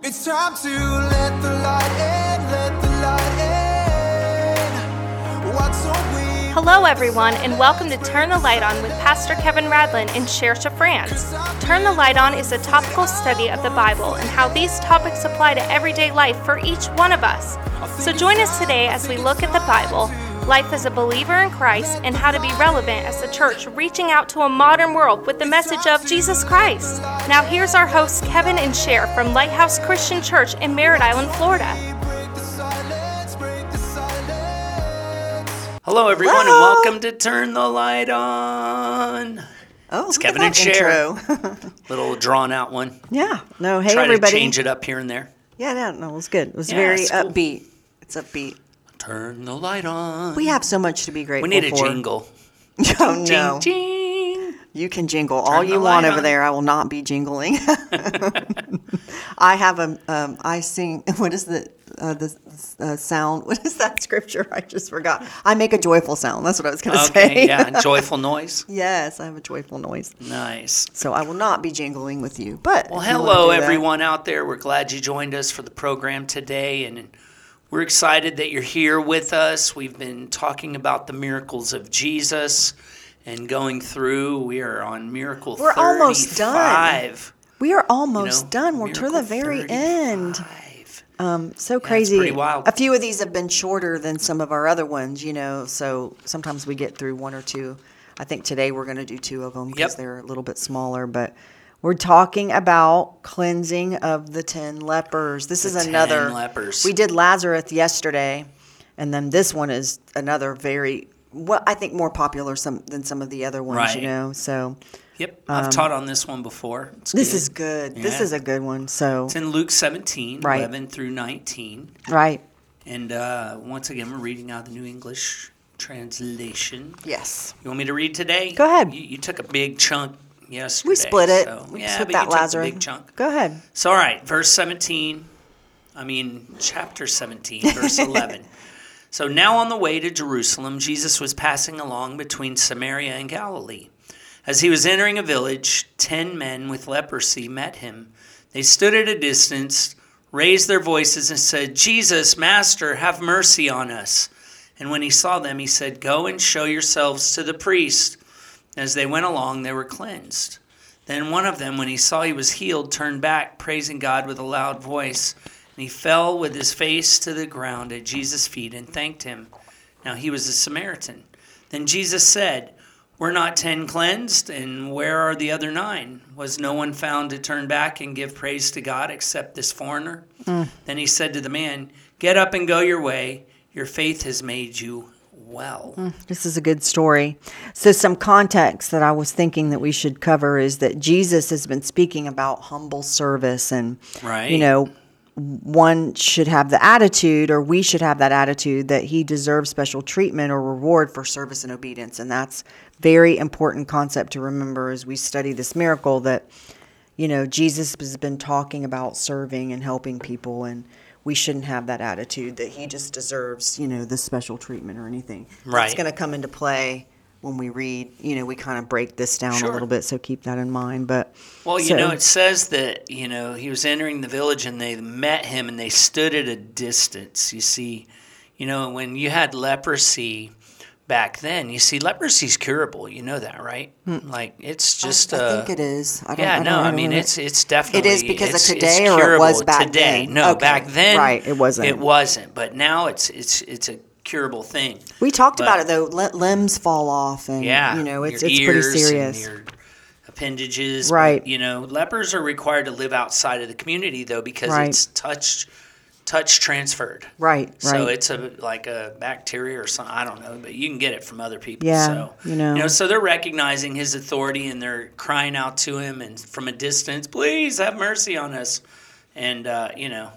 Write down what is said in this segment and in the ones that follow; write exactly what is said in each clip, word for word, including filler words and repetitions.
It's time to let the light in, let the light in. What's on we? Hello, everyone, and welcome to Turn the Light On with Pastor Kevin Radlin in Cherche, France. Turn the Light On is a topical study of the Bible and how these topics apply to everyday life for each one of us. So join us today as we look at the Bible, life as a believer in Christ, and how to be relevant as a church reaching out to a modern world with the message of Jesus Christ. Now here's our hosts, Kevin and Cher from Lighthouse Christian Church in Merritt Island, Florida. Hello, everyone, Hello. and welcome to Turn the Light On. Oh, It's look at Kevin and that Cher. intro. Little drawn out one. Yeah. No, hey, Try everybody. to change it up here and there. Yeah, no, no, it was good. It was Yeah, very it's cool. upbeat. It's upbeat. Turn the light on. We have so much to be grateful We need a for. jingle. Oh, no. Jing, jing. You can jingle all Turn you the want light over on. there. I will not be jingling. I have a, um, I sing, what is the, uh, the uh, sound? What is that scripture? I just forgot. I make a joyful sound. That's what I was going to Okay, say. yeah, joyful noise. Yes, I have a joyful noise. Nice. So I will not be jingling with you. But Well, if you wanna hello, do that- everyone out there. We're glad you joined us for the program today, and we're excited that you're here with us. We've been talking about the miracles of Jesus and going through. We are on miracle We're almost done. thirty-five. We are almost You know, done. We're to the Miracle very end. thirty-five. Um, so it's crazy. pretty wild. A few of these have been shorter than some of our other ones, you know, so sometimes we get through one or two. I think today we're going to do two of them because Yep. they're a little bit smaller, but we're talking about cleansing of the ten lepers. This The is another. ten lepers. We did Lazarus yesterday, and then this one is another very, well, I think more popular some than some of the other ones, Right. you know, so Yep, I've taught on this one before. It's this good. is good. This Yeah. is a good one, so, It's in Luke seventeen, Right. eleven through nineteen. right. And uh, once again, we're reading out the New English translation. Yes. You want me to read today? Go ahead. You, you took a big chunk yesterday. We split it. So, we yeah, split but that you took the Lazarus. big chunk. Go ahead. So, all right, verse seventeen. I mean, chapter seventeen, verse eleven. So now on the way to Jerusalem, Jesus was passing along between Samaria and Galilee. As he was entering a village, ten men with leprosy met him. They stood at a distance, raised their voices, and said, "Jesus, Master, have mercy on us." And when he saw them, he said, "Go and show yourselves to the priest." As they went along, they were cleansed. Then one of them, when he saw he was healed, turned back, praising God with a loud voice. And he fell with his face to the ground at Jesus' feet and thanked him. Now he was a Samaritan. Then Jesus said, "Were not ten cleansed? And where are the other nine? Was no one found to turn back and give praise to God except this foreigner?" Mm. Then he said to the man, "Get up and go your way. Your faith has made you well." Mm. This is a good story. So some context that I was thinking that we should cover is that Jesus has been speaking about humble service and, Right. you know, one should have the attitude, or we should have that attitude, that he deserves special treatment or reward for service and obedience. And that's very important concept to remember as we study this miracle, that, you know, Jesus has been talking about serving and helping people, and we shouldn't have that attitude that he just deserves, you know, this special treatment or anything. Right. It's going to come into play when we read, you know, we kind of break this down Sure. a little bit, so keep that in mind. But Well, you so- know, it says that, you know, he was entering the village and they met him and they stood at a distance. You see, you know, when you had leprosy back then, you see, leprosy's curable. You know that, right? Like, it's just I, I uh, think it is. I don't, yeah, I don't no, I know. mean, it's it's definitely... It is because of it's- today, it's or it curable was back today. then? No, Okay. back then... Right, it wasn't. It wasn't, but now it's it's it's a curable thing. We talked But- about it though. Let limbs fall off, and Yeah, you know, it's your it's pretty ears and serious. your appendages, but, Right. you know, lepers are required to live outside of the community though, because Right. it's touch touch transferred. Right, right. So it's a like a bacteria or something. I don't know, but you can get it from other people. Yeah, So you know. you know, so they're recognizing his authority and they're crying out to him, and from a distance, "Please have mercy on us." And uh, you know,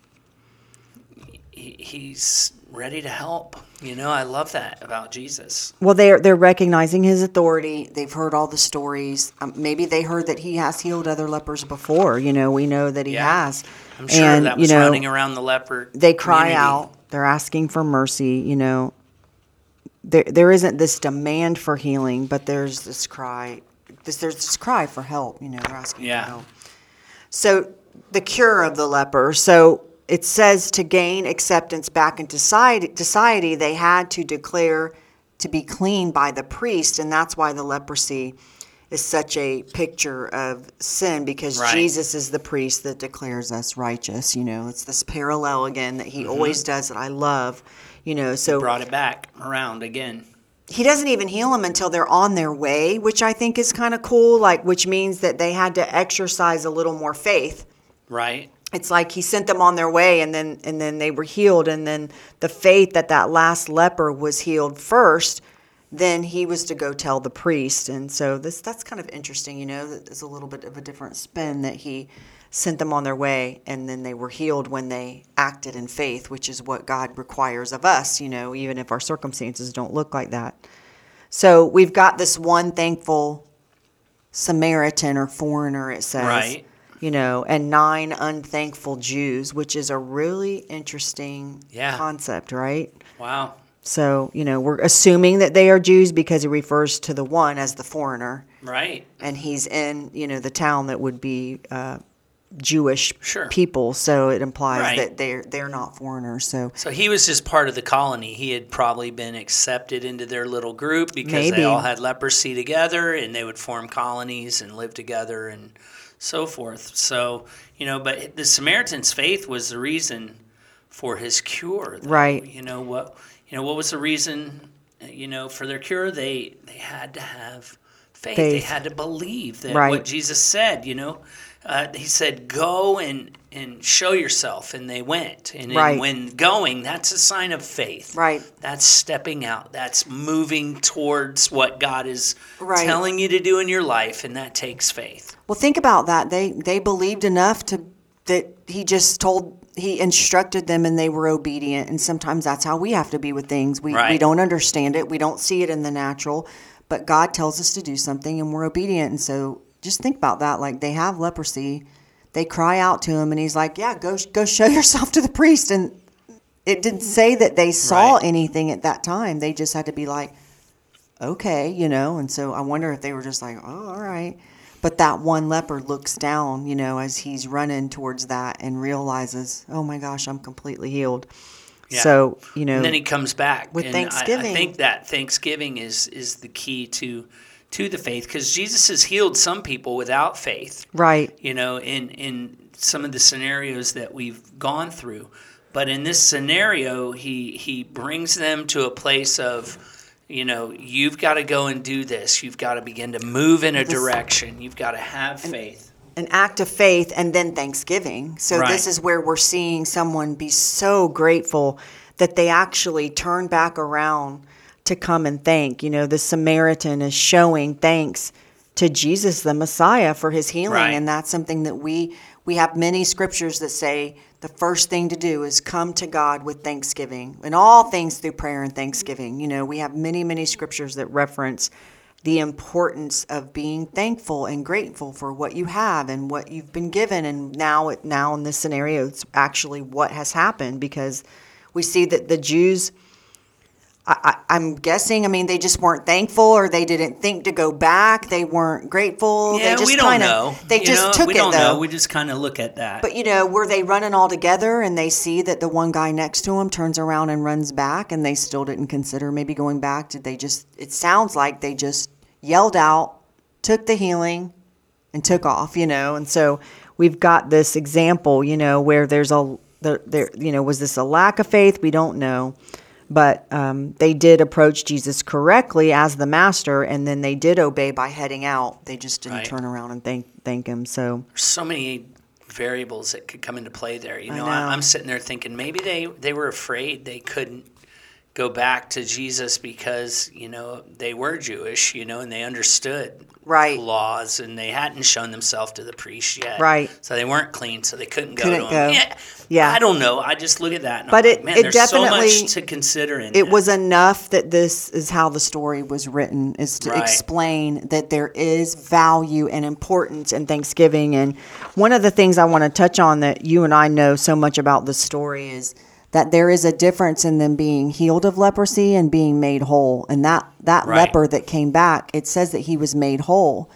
he, he's ready to help. You know, I love that about Jesus. Well, they're they're recognizing his authority. They've heard all the stories. Um, maybe they heard that he has healed other lepers before. You know, we know that he Yeah. has. I'm sure and, that was you know, running around the leper They cry community. out. They're asking for mercy. You know, there there isn't this demand for healing, but there's this cry. This there's this cry for help. You know, they're asking Yeah. for help. So the cure of the leper. So it says to gain acceptance back into society, society, they had to declare to be clean by the priest, and that's why the leprosy is such a picture of sin, because Right. Jesus is the priest that declares us righteous. You know, it's this parallel again that he Mm-hmm. always does that I love. You know, so Brought it back around again. he doesn't even heal them until they're on their way, which I think is kind of cool. Like, which means that they had to exercise a little more faith. Right. It's like he sent them on their way, and then and then they were healed, and then the faith that that last leper was healed first, then he was to go tell the priest. And so this that's kind of interesting, you know, that there's a little bit of a different spin, that he sent them on their way, and then they were healed when they acted in faith, which is what God requires of us, you know, even if our circumstances don't look like that. So we've got this one thankful Samaritan or foreigner, it says. Right. You know, and nine unthankful Jews, which is a really interesting Yeah. concept, right? Wow. So, you know, we're assuming that they are Jews because he refers to the one as the foreigner, Right. and he's in, you know, the town that would be uh, Jewish Sure. people. So it implies Right. that they're they're not foreigners. So So he was just part of the colony. He had probably been accepted into their little group because Maybe. they all had leprosy together, and they would form colonies and live together and so forth. So, you know, but the Samaritan's faith was the reason for his cure. though. Right. You know what? You know what was the reason? You know, for their cure, they they had to have faith. They Faith. had to believe that Right. what Jesus said. You know, uh, he said, "Go and and show yourself," and they went. And then Right. when going, that's a sign of faith. Right. That's stepping out. That's moving towards what God is Right. telling you to do in your life, and that takes faith. well, think about that. They they believed enough to that he just told. He instructed them and they were obedient. And sometimes that's how we have to be with things. We, we Right. don't understand it. We don't see it in the natural. But God tells us to do something and we're obedient. And so just think about that. Like, they have leprosy. They cry out to him and he's like, yeah, go go show yourself to the priest. And it didn't say that they saw Right. anything at that time. They just had to be like, okay, you know. And so I wonder if they were just like, oh, all right. But that one leper looks down, you know, as he's running towards that and realizes, oh my gosh, I'm completely healed. Yeah. So, you know, And then he comes back with and I- I, Thanksgiving. think that Thanksgiving is is the key to to the faith, because Jesus has healed some people without faith. right, You know, in in some of the scenarios that we've gone through, but in this scenario, he he brings them to a place of, you know, you've got to go and do this. You've got to begin to move in a This- direction. You've got to have faith. an act of faith and then Thanksgiving. So Right. this is where we're seeing someone be so grateful that they actually turn back around to come and thank. You know, the Samaritan is showing thanks to Jesus, the Messiah, for his healing. Right. And that's something that we, we have many scriptures that say the first thing to do is come to God with thanksgiving, and all things through prayer and thanksgiving. You know, we have many, many scriptures that reference the importance of being thankful and grateful for what you have and what you've been given. And now, it, now in this scenario, it's actually what has happened, because we see that the Jews, I, I, I'm guessing, I mean, they just weren't thankful, or they didn't think to go back. They weren't grateful. Yeah, they just we don't kinda, know. They You just know, took we it, don't though. know. We just kind of look at that. But, you know, were they running all together and they see that the one guy next to him turns around and runs back, and they still didn't consider maybe going back? Did they just, it sounds like they just yelled out, took the healing, and took off, you know? And so we've got this example, you know, where there's a, there, there you know, was this a lack of faith? We don't know. But um, they did approach Jesus correctly as the master, and then they did obey by heading out. They just didn't Right. turn around and thank thank him. So There's so many variables that could come into play there. You I know, know. I, I'm sitting there thinking maybe they, they were afraid they couldn't go back to Jesus because, you know, they were Jewish, you know, and they understood Right. laws, and they hadn't shown themselves to the priest yet. Right. So they weren't clean, so they couldn't go Couldn't to him. go. Yeah. Yeah. I don't know. I just look at that. And But I'm it- like, man, it there's definitely- so much to consider in it that. was enough that this is how the story was written, is to Right. explain that there is value and importance in Thanksgiving. And one of the things I want to touch on that you and I know so much about the story is that there is a difference in them being healed of leprosy and being made whole. And that, that Right. leper that came back, it says that he was made whole.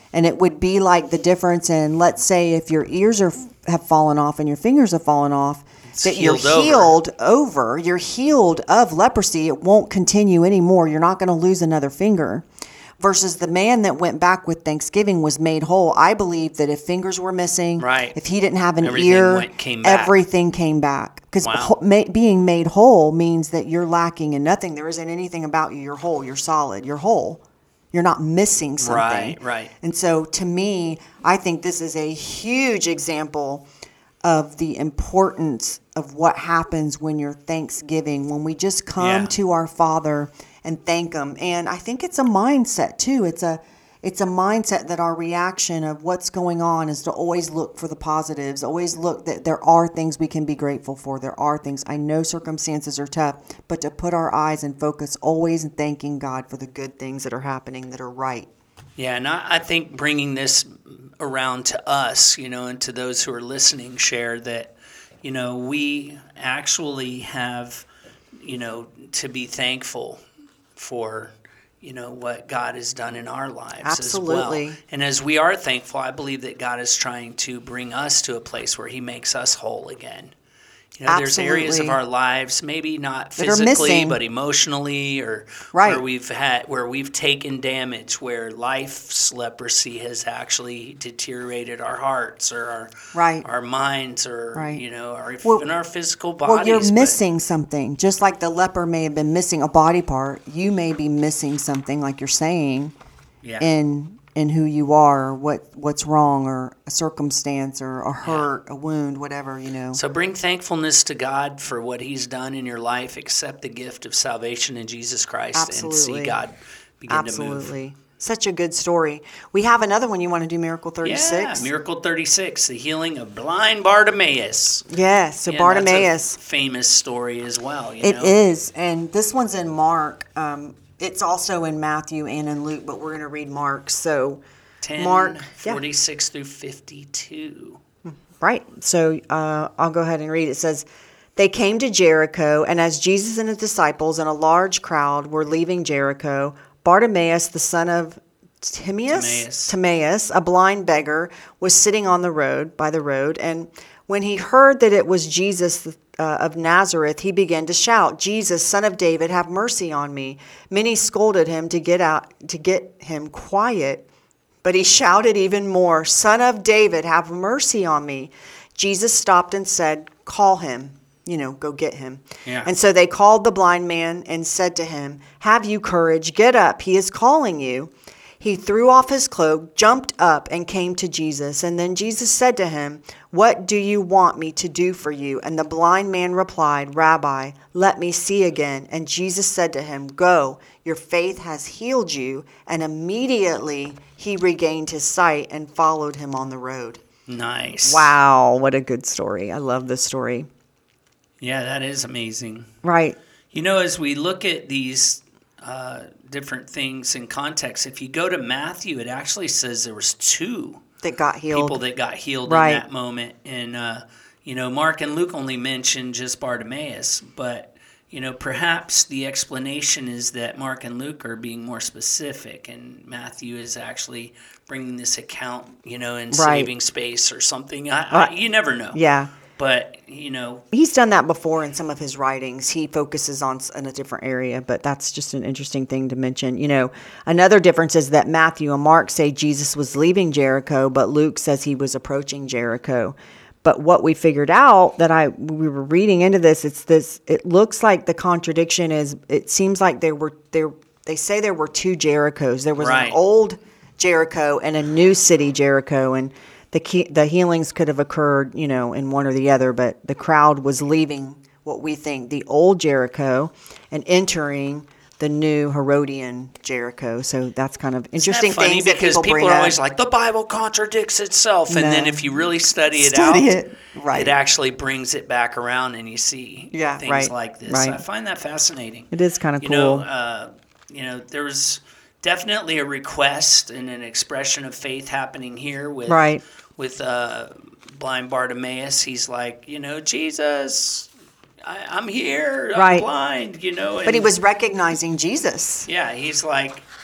And it would be like the difference in, let's say, if your ears are have fallen off and your fingers have fallen off, It's that you're healed over. healed over. You're healed of leprosy. It won't continue anymore. You're not going to lose another finger. Versus the man that went back with Thanksgiving was made whole. I believe that if fingers were missing, Right. if he didn't have an Everything ear, went- came back. everything came back. Because Wow. being made whole means that you're lacking in nothing. There isn't anything about you. You're whole. You're solid. You're whole. You're not missing something. Right, right. And so to me, I think this is a huge example of the importance of what happens when you're Thanksgiving, when we just come Yeah. to our Father and thank Him. And I think it's a mindset too. It's a it's a mindset that our reaction of what's going on is to always look for the positives, always look that there are things we can be grateful for. There are things. I know circumstances are tough, but to put our eyes and focus always in thanking God for the good things that are happening that are right. Yeah, and I, I think bringing this around to us, you know, and to those who are listening, share that, you know, we actually have, you know, to be thankful for, you know, what God has done in our lives Absolutely. as well. And as we are thankful, I believe that God is trying to bring us to a place where He makes us whole again. You know, there's areas of Absolutely. our lives, maybe not That are physically, missing. but emotionally, or Right. where we've had, where we've taken damage, where life's leprosy has actually deteriorated our hearts or our Right. our minds, or Right. you know, our, Well- even our physical bodies. Well, you're but- missing something. Just like the leper may have been missing a body part, you may be missing something, like you're saying, yeah. in in who you are, or what what's wrong, or a circumstance, or a hurt, a wound, whatever, you know. So bring thankfulness to God for what He's done in your life. Accept the gift of salvation in Jesus Christ, Absolutely. and see God begin to move. Absolutely. Such a good story. We have another one. You want to do Miracle thirty-six? Yeah, Miracle thirty-six, the healing of blind Bartimaeus. Yes, so Yeah, Bartimaeus. that's a famous story as well. You It know? is, and this one's in Mark. Um, it's also in Matthew and in Luke, but we're going to read Mark. So, ten, Mark, yeah. forty-six through fifty-two. right. So uh, I'll go ahead and read. It says, they came to Jericho, and as Jesus and his disciples and a large crowd were leaving Jericho, Bartimaeus, the son of Timaeus, Timaeus. Timaeus, a blind beggar, was sitting on the road, by the road, and when he heard that it was Jesus uh, of Nazareth, he began to shout, Jesus, son of David, have mercy on me. Many scolded him to get out, to get him quiet, but he shouted even more, Son of David, have mercy on me. Jesus stopped and said, call him. You know, go get him. Yeah. And so they called the blind man and said to him, have you courage? Get up. He is calling you. He threw off his cloak, jumped up, and came to Jesus. And then Jesus said to him, what do you want me to do for you? And the blind man replied, Rabbi, let me see again. And Jesus said to him, go, your faith has healed you. And immediately he regained his sight and followed him on the road. Nice. Wow, what a good story. I love this story. Yeah, that is amazing. Right. You know, as we look at these uh, different things in context, if you go to Matthew, it actually says there was two That got healed. people that got healed Right. in that moment. And, uh, you know, Mark and Luke only mention just Bartimaeus. But, you know, perhaps the explanation is that Mark and Luke are being more specific, and Matthew is actually bringing this account, you know, in Right. saving space or something. I, Uh, I, you never know. Yeah. But, you know, He's done that before in some of his writings. He focuses on s- in a different area, but that's just an interesting thing to mention. You know, another difference is that Matthew and Mark say Jesus was leaving Jericho, but Luke says he was approaching Jericho. But what we figured out that I we were reading into this, it's this. It looks like the contradiction is. It seems like there were there. They say there were two Jerichos. There was Right. an old Jericho and a new city Jericho, and the key, the healings could have occurred, you know, in one or the other. But the crowd was leaving what we think the old Jericho and entering the new Herodian Jericho. So that's kind of interesting Isn't that funny? things that Because people, people bring are up. always like, the Bible contradicts itself. And No. then if you really study it Study out, it. Right. it actually brings it back around and you see Yeah, things right, like this. right. I find that fascinating. It is kind of You cool. know, uh, you know, there was definitely a request and an expression of faith happening here with, Right. with uh, blind Bartimaeus. He's like, you know, Jesus, I, I'm here. I'm Right. blind, you know. But he and- was recognizing Jesus. Yeah, he's like,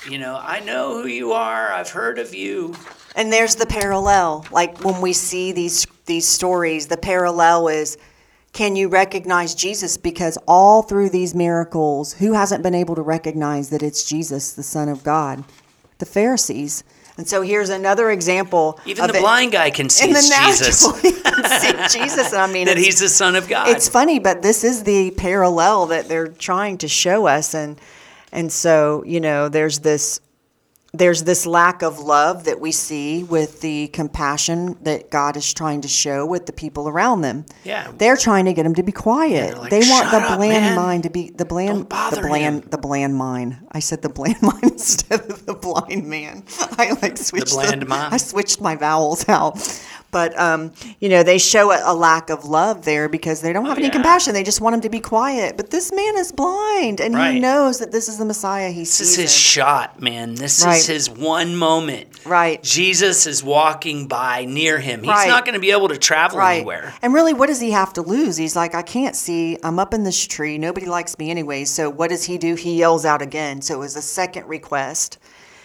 you know, I know who you are. I've heard of you. And there's the parallel. Like when we see these these stories, the parallel is, can you recognize Jesus? Because all through these miracles, who hasn't been able to recognize that it's Jesus, the Son of God? The Pharisees. And so here's another example. Even of the it. blind guy can see In the it's Jesus. natural, he can see Jesus. I mean, that it's- he's the Son of God. It's funny, but this is the parallel that they're trying to show us, and and so you know, there's this there's this lack of love that we see with the compassion that God is trying to show with the people around them. Yeah. They're trying to get them to be quiet. they're like, they want "Shut the up, bland man. mind to be the bland Don't bother the bland him." the bland mind. I said the bland mind instead of the blind man. I like switched bland mind? I switched my vowels out. But, um, you know, they show a, a lack of love there because they don't have Oh, any yeah. compassion. They just want him to be quiet. But this man is blind, and Right. he knows that this is the Messiah. He This sees is his him. shot, man. This Right. is his one moment. Right. Jesus is walking by near him. He's Right. not going to be able to travel Right. anywhere. And really, what does he have to lose? He's like, I can't see. I'm up in this tree. Nobody likes me anyway. So what does he do? He yells out again. So it was a second request.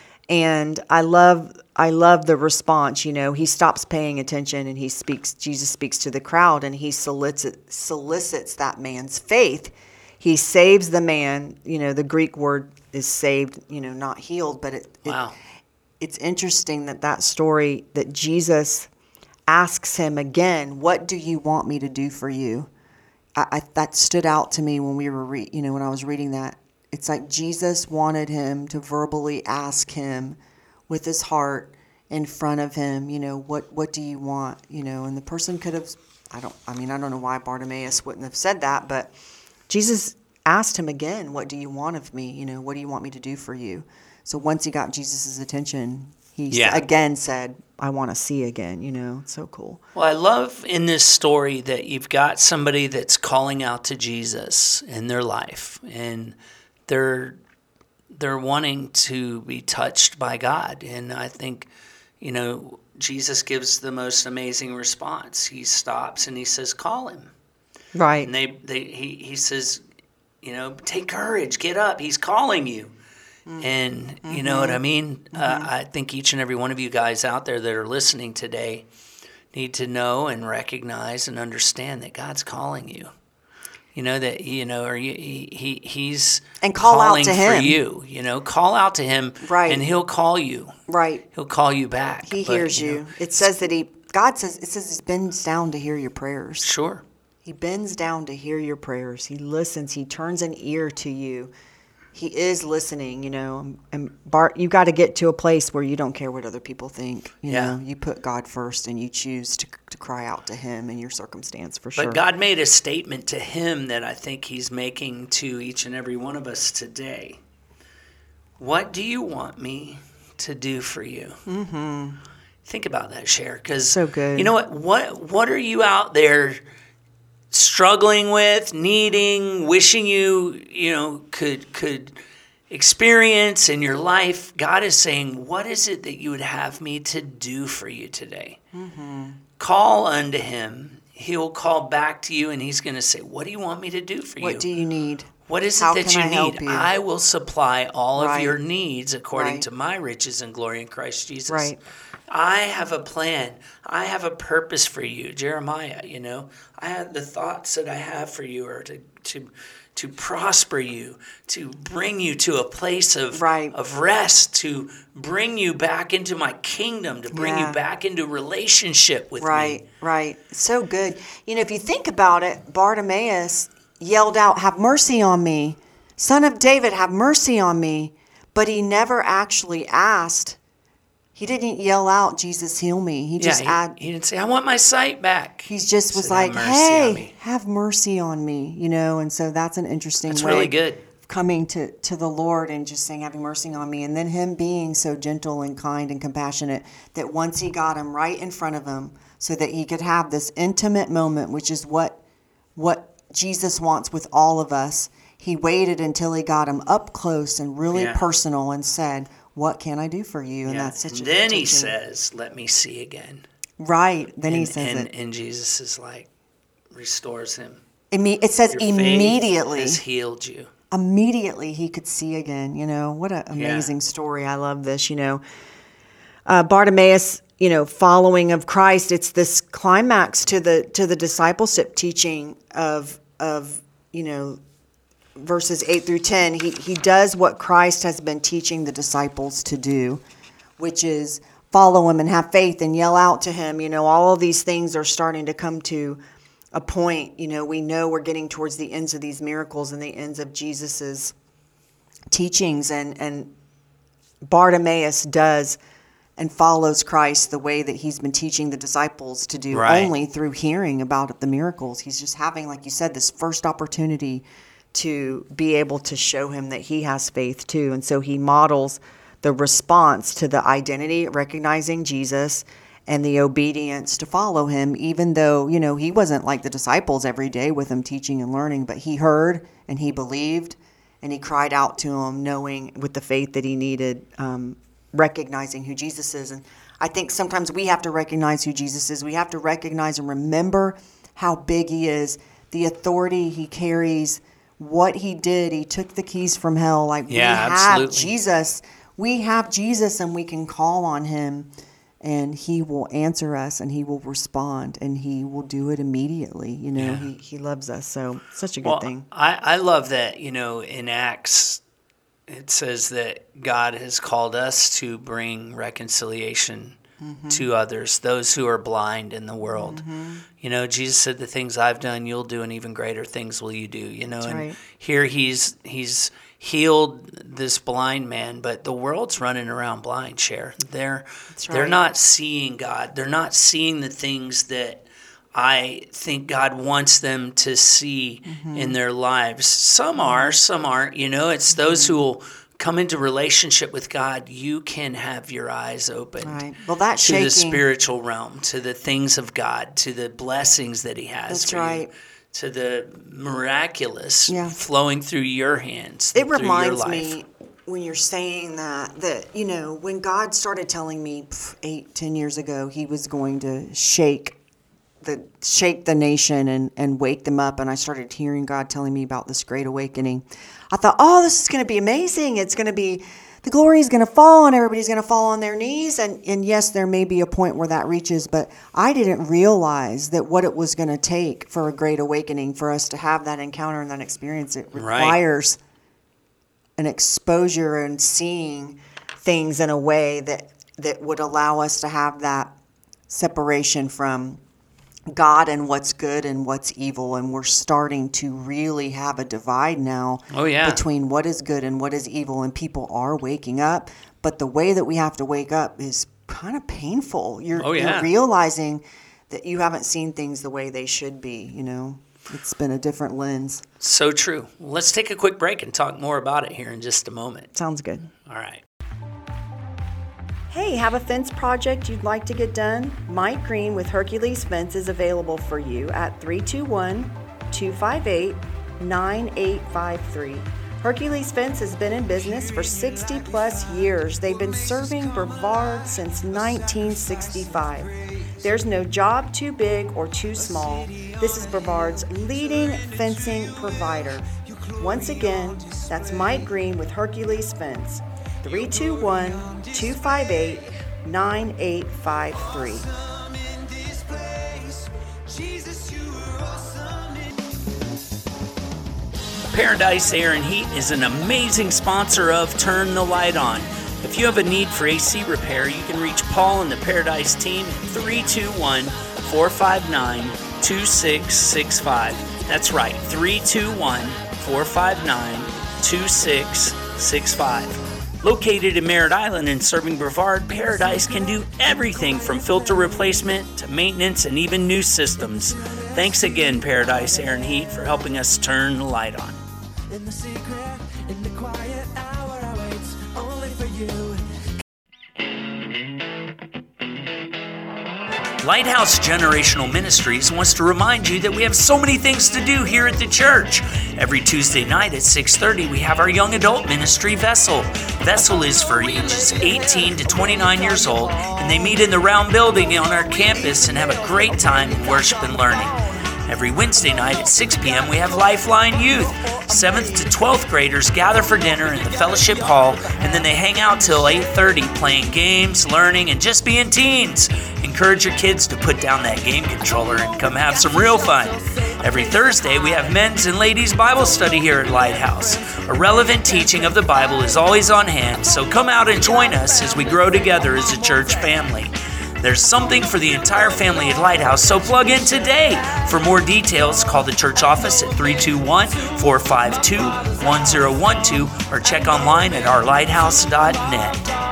And I love I love the response. You know, he stops paying attention and he speaks. Jesus speaks to the crowd and he solicits solicits that man's faith. He saves the man. You know, the Greek word is saved. You know, not healed, but it. it Wow. It's interesting that that story that Jesus asks him again, "What do you want me to do for you?" I, I that stood out to me when we were, re, you know, when I was reading that. It's like Jesus wanted him to verbally ask him with his heart in front of him, you know, what what do you want, you know? And the person could have, I don't, I mean, I don't know why Bartimaeus wouldn't have said that, but Jesus asked him again, "What do you want of me? You know, what do you want me to do for you?" So once he got Jesus' attention, he Yeah. again said, "I want to see again." You know, it's so cool. Well, I love in this story that you've got somebody that's calling out to Jesus in their life, and they're they're wanting to be touched by God. And I think, you know, Jesus gives the most amazing response. He stops and he says, "Call him." Right. And they, they he, he says, you know, "Take courage, get up. He's calling you." Mm-hmm. And you know what I mean? Mm-hmm. Uh, I think each and every one of you guys out there that are listening today need to know and recognize and understand that God's calling you. You know that you know, or you, he, he he's and call out calling to for him. you. You know, call out to him, Right. And he'll call you. Right. He'll call you back. He But, hears you. know, It says that he, God says, it says he bends down to hear your prayers. Sure. He bends down to hear your prayers. He listens. He turns an ear to you. He is listening, you know. And Bart, you got to get to a place where you don't care what other people think. You Yeah. know, you put God first and you choose to, to cry out to him in your circumstance for sure. But God made a statement to him that I think he's making to each and every one of us today. What do you want me to do for you? Mm-hmm. Think about that, Cher, because So good. You know what? What what are you out there struggling with, needing, wishing you you know could could experience in your life? God is saying, "What is it that you would have me to do for you today?" Mm-hmm. Call unto him. He'll call back to you, and he's going to say, "What do you want me to do for you? What do you need? What is How it that can you I help need? you?" I will supply all Right. of your needs according Right. to my riches and glory in Christ Jesus." Right. I have a plan. I have a purpose for you. Jeremiah, you know, I have the thoughts that I have for you are to to to prosper you, to bring you to a place of Right. of rest, to bring you back into my kingdom, to bring Yeah. you back into relationship with Right, me. right. So good. You know, if you think about it, Bartimaeus yelled out, "Have mercy on me. Son of David, have mercy on me." But he never actually asked. He didn't yell out, "Jesus, heal me." He just yeah, add, he, he didn't say, "I want my sight back." he just was said, "Have like, mercy on "Hey, me." have mercy on me." You know, and so that's an interesting That's way really good. of coming to, to the Lord and just saying, "Having mercy on me." And then him being so gentle and kind and compassionate that once he got him right in front of him so that he could have this intimate moment, which is what what Jesus wants with all of us, he waited until he got him up close and really Yeah. personal and said, "What can I do for you?" And Yeah. that's such And a then he touching- says, "Let me see again." Right. Then he and, says and, it. and Jesus is like, restores him. Imme- It says Your faith immediately. has healed you. immediately he could see again. You know, what an amazing Yeah. story. I love this, you know. Uh, Bartimaeus, you know, following of Christ, it's this climax to the to the discipleship teaching of of, you know, verses eight through ten. He he does what Christ has been teaching the disciples to do, which is follow him and have faith and yell out to him. You know, all of these things are starting to come to a point. You know, we know we're getting towards the ends of these miracles and the ends of Jesus's teachings, and and Bartimaeus does and follows Christ the way that he's been teaching the disciples to do, Right. only through hearing about the miracles. He's just having, like you said, this first opportunity to be able to show him that he has faith too. And so he models the response to the identity, recognizing Jesus, and the obedience to follow him, even though, you know, he wasn't like the disciples every day with him teaching and learning, but he heard and he believed and he cried out to him, knowing with the faith that he needed, um, recognizing who Jesus is. And I think sometimes we have to recognize who Jesus is. We have to recognize and remember how big he is, the authority he carries, what he did. He took the keys from hell. Like, Yeah, we have absolutely. Jesus. We have Jesus, and we can call on him, and he will answer us, and he will respond, and he will do it immediately. You know, Yeah. he, he loves us. So such a good Well, thing. I, I love that, you know, in Acts, it says that God has called us to bring reconciliation Mm-hmm. to others, those who are blind in the world. You know, Jesus said, the things I've done, you'll do, and even greater things will you do, you know. That's and right. here he's he's healed this blind man, but the world's running around blind, Cher. They're That's they're right. not seeing God. They're not seeing the things that I think God wants them to see Mm-hmm. in their lives. Some are, some aren't. You know, it's those who will come into relationship with God. You can have your eyes opened Right. Well, that to shaking. the spiritual realm, to the things of God, to the blessings that He has That's for right. you, to the miraculous Yeah. flowing through your hands. It through your reminds life. me when you're saying that, that, you know, when God started telling me pff, eight, ten years ago, he was going to shake the shake the nation and, and wake them up. And I started hearing God telling me about this great awakening. I thought, oh, this is going to be amazing. It's going to be, the glory is going to fall and everybody's going to fall on their knees. And, and yes, there may be a point where that reaches, but I didn't realize that what it was going to take for a great awakening, for us to have that encounter and that experience. It Right. requires an exposure and seeing things in a way that, that would allow us to have that separation from God and what's good and what's evil. And we're starting to really have a divide now Oh, yeah. between what is good and what is evil. And people are waking up. But the way that we have to wake up is kind of painful. You're, Oh, yeah. you're realizing that you haven't seen things the way they should be, you know. It's been a different lens. So true. Well, let's take a quick break and talk more about it here in just a moment. Sounds good. All right. Hey, have a fence project you'd like to get done? Mike Green with Hercules Fence is available for you at three two one, two five eight, nine eight five three. Hercules Fence has been in business for sixty plus years. They've been serving Brevard since nineteen sixty-five. There's no job too big or too small. This is Brevard's leading fencing provider. Once again, that's Mike Green with Hercules Fence. three two one, two five eight, nine eight five three. Paradise Air and Heat is an amazing sponsor of Turn the Light On. If you have a need for A C repair, you can reach Paul and the Paradise team at three two one, four five nine, two six six five. That's right, three two one, four five nine, two six six five. Located in Merritt Island and serving Brevard, Paradise can do everything from filter replacement to maintenance and even new systems. Thanks again, Paradise Air and Heat, for helping us turn the light on. In the secret, in the quiet hour, I wait only for you. Lighthouse Generational Ministries wants to remind you that we have so many things to do here at the church. Every Tuesday night at six thirty, we have our young adult ministry, Vessel. Vessel is for ages eighteen to twenty-nine years old, and they meet in the round building on our campus and have a great time in worship and learning. Every Wednesday night at six p.m. we have Lifeline Youth. seventh to twelfth graders gather for dinner in the fellowship hall, and then they hang out till eight thirty playing games, learning, and just being teens. Encourage your kids to put down that game controller and come have some real fun. Every Thursday, we have men's and ladies' Bible study here at Lighthouse. A relevant teaching of the Bible is always on hand, so come out and join us as we grow together as a church family. There's something for the entire family at Lighthouse, so plug in today. For more details, call the church office at three two one, four five two, one zero one two or check online at our lighthouse dot net.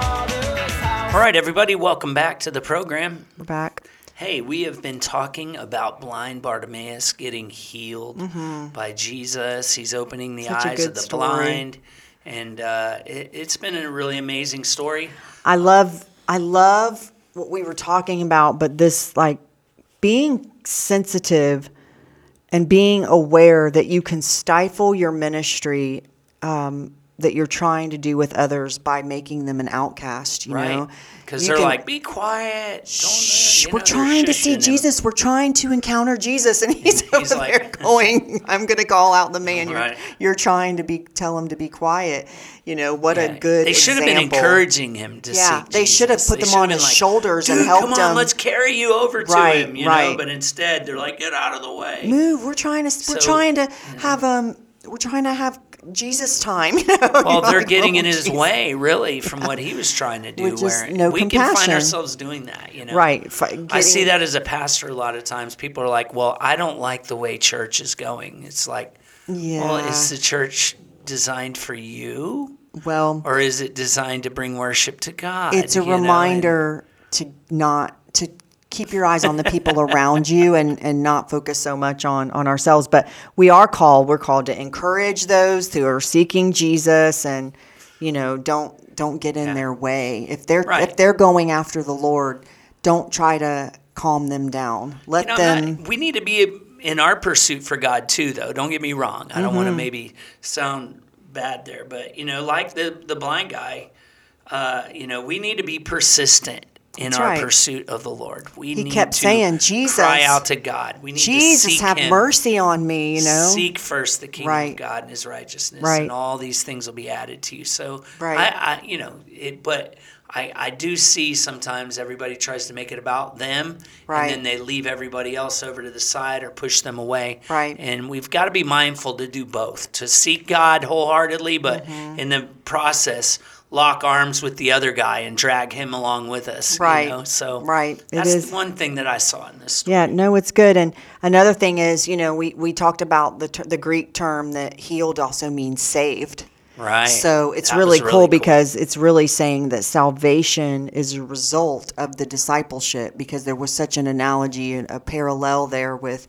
All right, everybody, welcome back to the program. We're back. Hey, we have been talking about blind Bartimaeus getting healed mm-hmm. by Jesus. He's opening the Such eyes of the story. blind, and uh, it, it's been a really amazing story. I love, I love what we were talking about, but this, like, being sensitive and being aware that you can stifle your ministry um, that you're trying to do with others by making them an outcast, you right. know? Because they're can, like, be quiet. Don't, shh, you know, we're trying to see Jesus. We're trying to encounter Jesus. And he's, he's over like, there going, I'm going to call out the man. You're, right. you're trying to be, tell him to be quiet. You know, what yeah. a good They should example. have been encouraging him to yeah, seek they Jesus. should have put they them on his like, shoulders and Dude, helped come on, him. let's carry you over to right, him, you right. know? But instead, they're like, get out of the way. Move. We're trying to, we're so, trying to have, um, we're trying to have Jesus time. You know? Well, they're like, getting oh, in his Jesus. way, really, from what he was trying to do. With where no we compassion. can find ourselves doing that, you know. Right. Getting, I see that as a pastor a lot of times. People are like, well, I don't like the way church is going. It's like, yeah. well, is the church designed for you? Well, or is it designed to bring worship to God? It's a reminder and, to not to keep your eyes on the people around you and, and not focus so much on, on ourselves. But we are called, we're called to encourage those who are seeking Jesus and, you know, don't don't get in yeah. their way. If they're right. if they're going after the Lord, don't try to calm them down. Let you know, them not, we need to be in our pursuit for God too, though. Don't get me wrong. I don't mm-hmm. want to maybe sound bad there, but you know, like the the blind guy, uh, you know, we need to be persistent in That's our right. pursuit of the Lord. We he need kept to saying, Jesus, cry out to God. We need Jesus, to seek have him. mercy on me, you know. Seek first the kingdom right. of God and his righteousness, right. and all these things will be added to you. So, right. I, I you know, it, but I, I do see sometimes everybody tries to make it about them, right. and then they leave everybody else over to the side or push them away. Right. And we've got to be mindful to do both, to seek God wholeheartedly, but mm-hmm. in the process, lock arms with the other guy and drag him along with us. Right. You know? So right. It that's is. one thing that I saw in this story. Yeah, no, it's good. And another thing is, you know, we, we talked about the ter- the Greek term that healed also means saved. Right. So it's that really, really cool cool because it's really saying that salvation is a result of the discipleship, because there was such an analogy and a parallel there with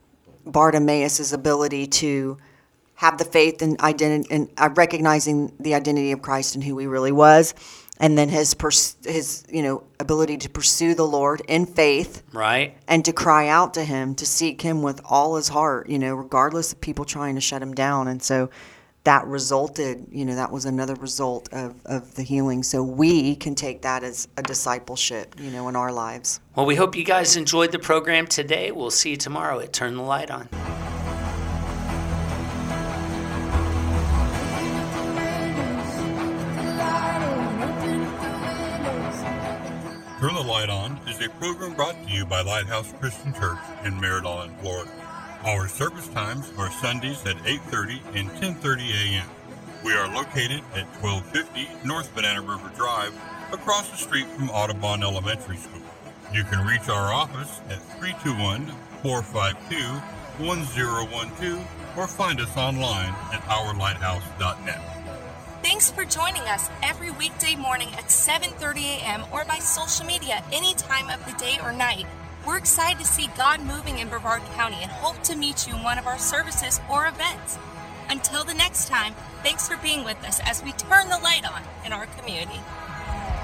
Bartimaeus' ability to have the faith and identity and uh, recognizing the identity of Christ and who he really was, and then his pers- his you know ability to pursue the Lord in faith, right, and to cry out to him, to seek him with all his heart, you know, regardless of people trying to shut him down. And so that resulted, you know, that was another result of, of the healing. So we can take that as a discipleship, you know, in our lives. Well, we hope you guys enjoyed the program today. We'll see you tomorrow at Turn the Light On. Turn the Light On is a program brought to you by Lighthouse Christian Church in Merritt Island, Florida. Our service times are Sundays at eight thirty and ten thirty a.m. We are located at twelve fifty North Banana River Drive, across the street from Audubon Elementary School. You can reach our office at three two one, four five two, one zero one two or find us online at our lighthouse dot net. Thanks for joining us every weekday morning at seven thirty a.m. or by social media any time of the day or night. We're excited to see God moving in Brevard County and hope to meet you in one of our services or events. Until the next time, thanks for being with us as we turn the light on in our community.